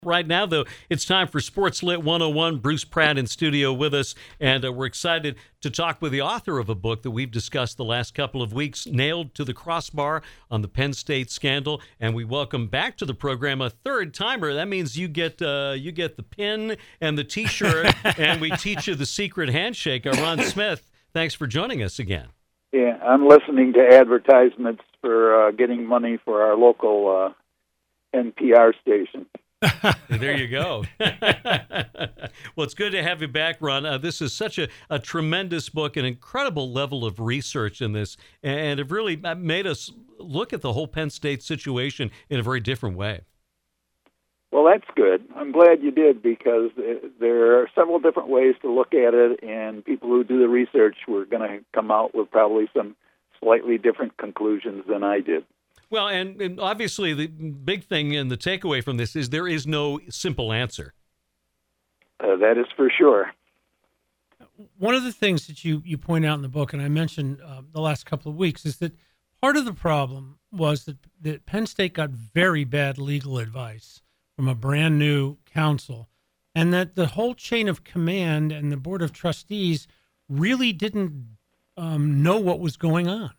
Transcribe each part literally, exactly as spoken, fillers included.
Right now, though, it's time for Sports Lit one oh one. Bruce Pratt in studio with us, and uh, we're excited to talk with the author of a book that we've discussed the last couple of weeks, Nailed to the Crossbar on the Penn State Scandal. And we welcome back to the program a third timer. That means you get uh, you get the pin and the T-shirt, and we teach you the secret handshake. Uh, Ron Smith, thanks for joining us again. Yeah, I'm listening to advertisements for uh, getting money for our local uh, N P R station. There you go. Well, it's good to have you back, Ron. Uh, this is such a, a tremendous book, an incredible level of research in this, and it really made us look at the whole Penn State situation in a very different way. Well, that's good. I'm glad you did, because there are several different ways to look at it, and people who do the research were going to come out with probably some slightly different conclusions than I did. Well, and, and obviously the big thing and the takeaway from this is there is no simple answer. Uh, that is for sure. One of the things that you, you point out in the book, and I mentioned uh, the last couple of weeks, is that part of the problem was that, that Penn State got very bad legal advice from a brand new counsel, and that the whole chain of command and the Board of Trustees really didn't um, know what was going on.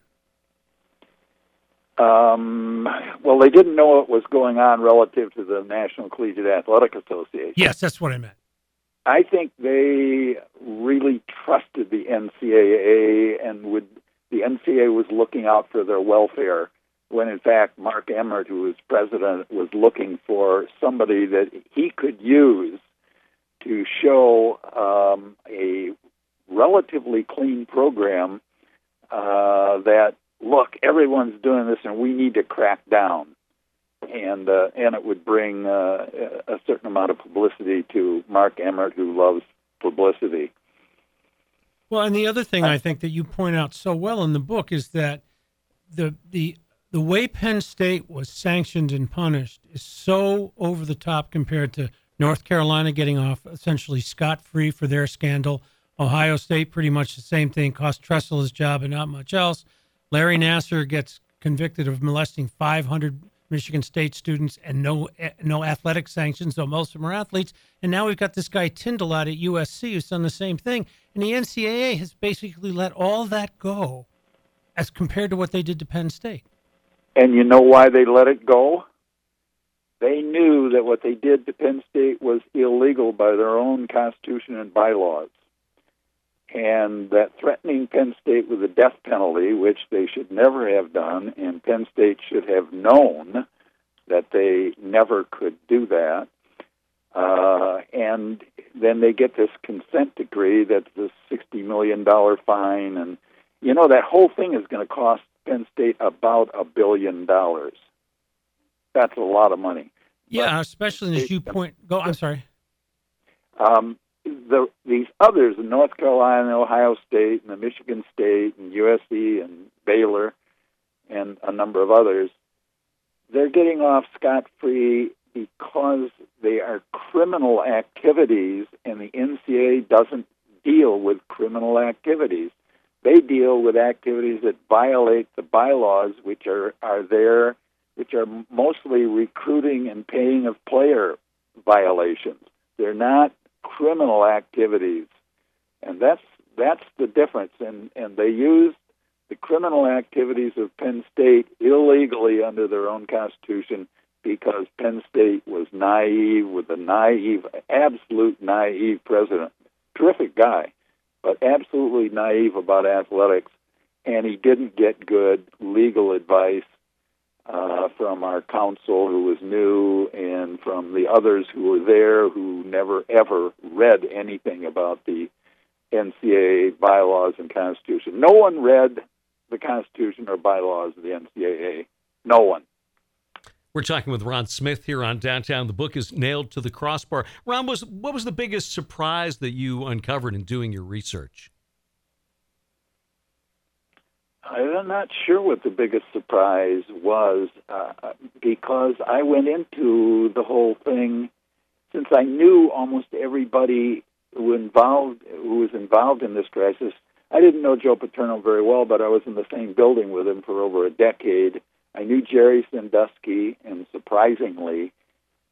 Um, well, they didn't know what was going on relative to the National Collegiate Athletic Association. Yes, that's what I meant. I think they really trusted the N C double A, and would the N C double A was looking out for their welfare, when in fact Mark Emmert, who was president, was looking for somebody that he could use to show um, a relatively clean program uh, that, look, everyone's doing this and we need to crack down. And uh, and it would bring uh, a certain amount of publicity to Mark Emmert, who loves publicity. Well, and the other thing I think that you point out so well in the book is that the the the way Penn State was sanctioned and punished is so over the top compared to North Carolina getting off essentially scot-free for their scandal. Ohio State, pretty much the same thing, cost Tressel his job and not much else. Larry Nassar gets convicted of molesting five hundred Michigan State students and no no athletic sanctions, though most of them are athletes. And now we've got this guy Tyndall out at U S C who's done the same thing. And the N C double A has basically let all that go as compared to what they did to Penn State. And you know why they let it go? They knew that what they did to Penn State was illegal by their own constitution and bylaws. And that threatening Penn State with a death penalty, which they should never have done, and Penn State should have known that they never could do that. Uh, and then they get this consent decree that's a sixty million dollars fine. And, you know, that whole thing is going to cost Penn State about a billion dollars. That's a lot of money. Yeah, but especially as you point... Go, I'm sorry. Um, The, these others in North Carolina, Ohio State, and the Michigan State, and U S C, and Baylor, and a number of others, they're getting off scot-free because they are criminal activities, and the N C double A doesn't deal with criminal activities. They deal with activities that violate the bylaws, which are, are there, which are mostly recruiting and paying of player violations. They're not criminal activities, and that's that's the difference. And and they used the criminal activities of Penn State illegally under their own constitution because Penn State was naive, with a naive, absolute naive president. Terrific guy, but absolutely naive about athletics, and he didn't get good legal advice Uh, from our counsel, who was new, and from the others who were there, who never, ever read anything about the N C double A bylaws and Constitution. No one read the Constitution or bylaws of the N C double A. No one. We're talking with Ron Smith here on Downtown. The book is Nailed to the Crossbar. Ron, was what was the biggest surprise that you uncovered in doing your research? I'm not sure what the biggest surprise was, uh, because I went into the whole thing, since I knew almost everybody who involved who was involved in this crisis. I didn't know Joe Paterno very well, but I was in the same building with him for over a decade. I knew Jerry Sandusky, and surprisingly,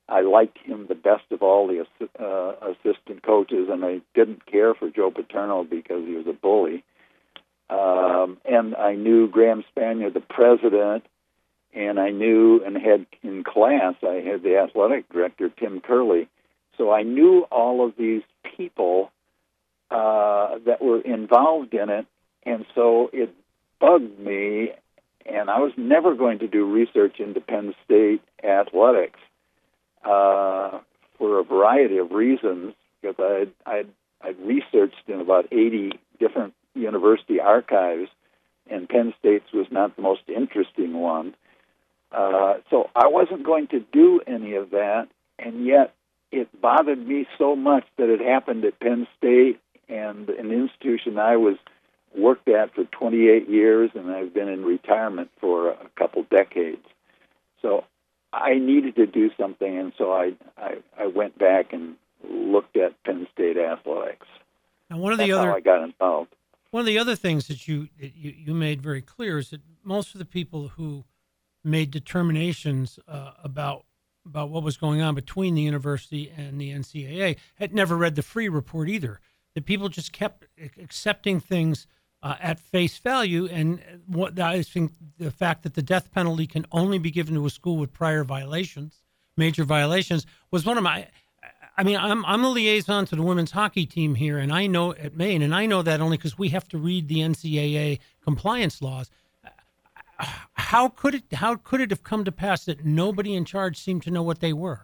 I liked him the best of all the uh, assistant coaches, and I didn't care for Joe Paterno because he was a bully. Um, and I knew Graham Spanier, the president, and I knew and had in class, I had the athletic director, Tim Curley. So I knew all of these people uh, that were involved in it, and so it bugged me, and I was never going to do research into Penn State athletics uh, for a variety of reasons, because I'd, I'd, I'd researched in about eighty different university archives, and Penn State's was not the most interesting one. Uh, so I wasn't going to do any of that, and yet it bothered me so much that it happened at Penn State, and an institution I was worked at for twenty-eight years, and I've been in retirement for a couple decades. So I needed to do something, and so I, I, I went back and looked at Penn State athletics. Now, one of That's the other how I got involved. One of the other things that you, that you you made very clear is that most of the people who made determinations uh, about about what was going on between the university and the N C double A had never read the Free Report either. That people just kept accepting things uh, at face value, and what I think the fact that the death penalty can only be given to a school with prior violations, major violations, was one of my. I mean, I'm I'm a liaison to the women's hockey team here, and I know at Maine, and I know that only because we have to read the N C double A compliance laws. How could it how could it have come to pass that nobody in charge seemed to know what they were?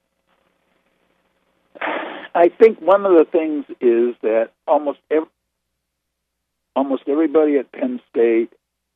I think one of the things is that almost every, almost everybody at Penn State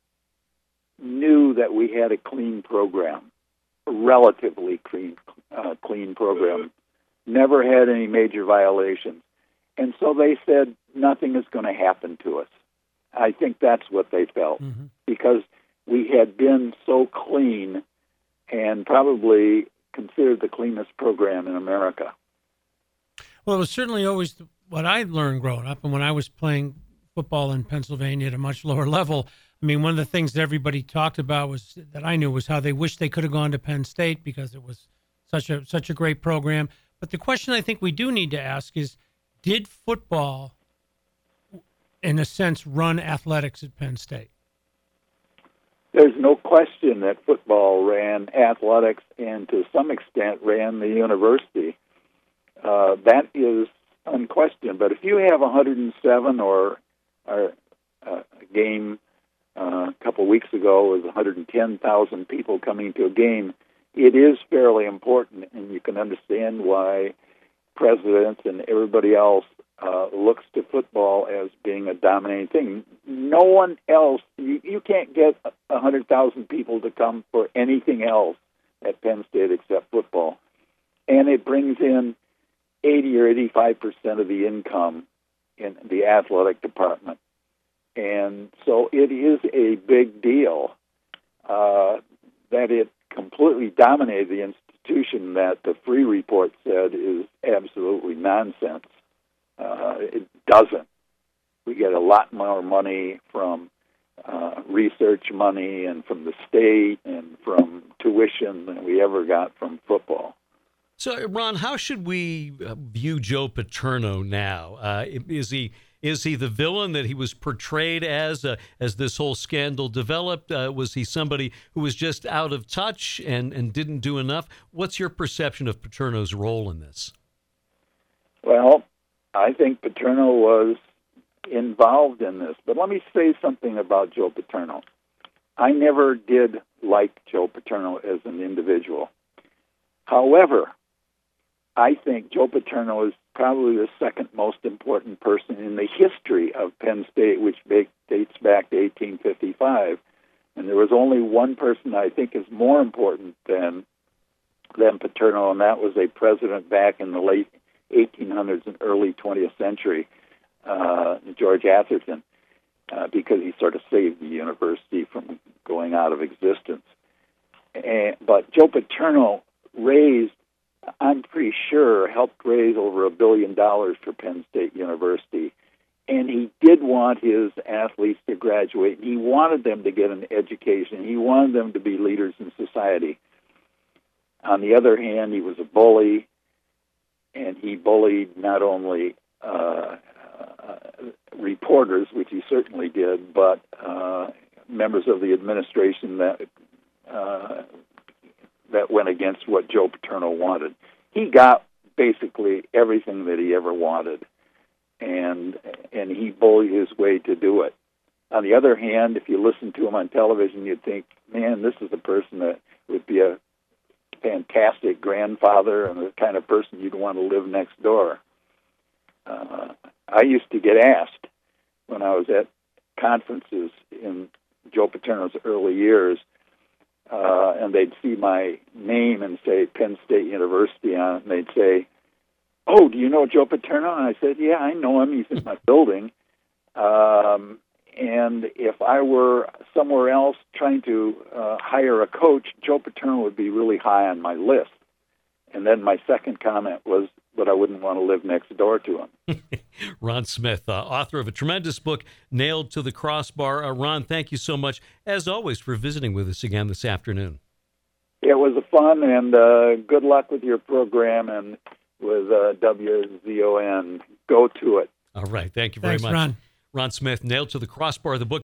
knew that we had a clean program, a relatively clean uh, clean program. Never had any major violations. And so they said, nothing is going to happen to us. I think that's what they felt, mm-hmm. because we had been so clean and probably considered the cleanest program in America. Well, it was certainly always what I learned growing up, and when I was playing football in Pennsylvania at a much lower level, I mean, one of the things that everybody talked about was that I knew was how they wished they could have gone to Penn State because it was such a such a great program. But the question I think we do need to ask is, did football, in a sense, run athletics at Penn State? There's no question that football ran athletics and to some extent ran the university. Uh, that is unquestioned. But if you have one hundred seven or, or uh, a game uh, a couple weeks ago was one hundred ten thousand people coming to a game, it is fairly important, and you can understand why presidents and everybody else uh, looks to football as being a dominating thing. No one else, you, you can't get one hundred thousand people to come for anything else at Penn State except football. And it brings in eighty or eighty-five percent of the income in the athletic department. And so it is a big deal uh, that it completely dominated the institution that the Free Report said is absolutely nonsense. Uh, it doesn't. We get a lot more money from uh, research money and from the state and from tuition than we ever got from football. So, Ron, how should we view Joe Paterno now? Uh, is he is he the villain that he was portrayed as uh, as this whole scandal developed? Uh, was he somebody who was just out of touch and, and didn't do enough? What's your perception of Paterno's role in this? Well, I think Paterno was involved in this. But let me say something about Joe Paterno. I never did like Joe Paterno as an individual. However, I think Joe Paterno is probably the second most important person in the history of Penn State, which dates back to eighteen fifty-five. And there was only one person I think is more important than, than Paterno, and that was a president back in the late eighteen hundreds and early twentieth century, uh, George Atherton, uh, because he sort of saved the university from going out of existence. And, but Joe Paterno raised, I'm pretty sure, helped raise over a billion dollars for Penn State University. And he did want his athletes to graduate. And he wanted them to get an education. He wanted them to be leaders in society. On the other hand, he was a bully, and he bullied not only uh, uh, reporters, which he certainly did, but uh, members of the administration that uh, that went against what Joe Paterno wanted. He got basically everything that he ever wanted, and and he bullied his way to do it. On the other hand, if you listen to him on television, you'd think, man, this is a person that would be a fantastic grandfather and the kind of person you'd want to live next door. Uh, I used to get asked when I was at conferences in Joe Paterno's early years, uh, and they'd see my name and say Penn State University on it, and they'd say, oh, do you know Joe Paterno? And I said, yeah, I know him. He's in my building. Um, and if I were somewhere else trying to uh, hire a coach, Joe Paterno would be really high on my list. And then my second comment was, but I wouldn't want to live next door to him. Ron Smith, uh, author of a tremendous book, Nailed to the Crossbar. Uh, Ron, thank you so much, as always, for visiting with us again this afternoon. It was a fun, and uh, good luck with your program and with uh, W Z O N. Go to it. All right. Thank you very Thanks, much. Ron. Ron Smith, Nailed to the Crossbar, the book